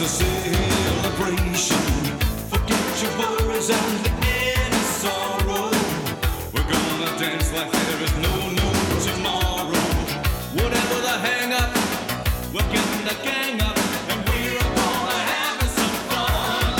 a celebration. Forget your worries and any sorrow. We're gonna dance like there is no tomorrow. Whatever the hang up, we're getting the gang up, and we're gonna have some fun.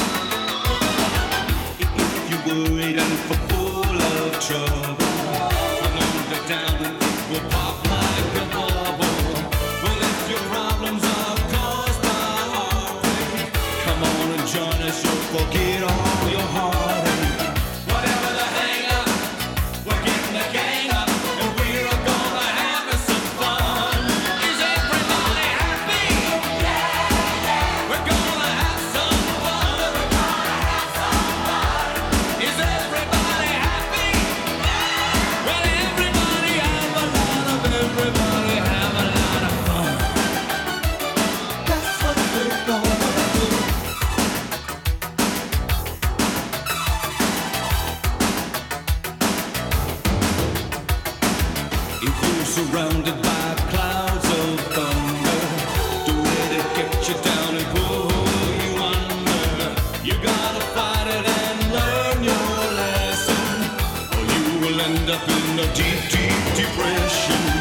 If you're worried and full of trouble, come on down and it will pop like a bubble. Well, if your problems are caused by heartache, come on and join us, you'll forget all your heartache. Whatever the hang up, we're getting the gang up, and we're gonna have some fun. Is everybody happy? We're gonna have some fun. Is everybody happy? Well, everybody have a lot of everybody have a lot of fun. That's what we're gonna do. If you're surrounded by clouds of thunder, don't let it get you down and pull you under. You gotta fight it and learn your lesson, or you will end up in a deep depression.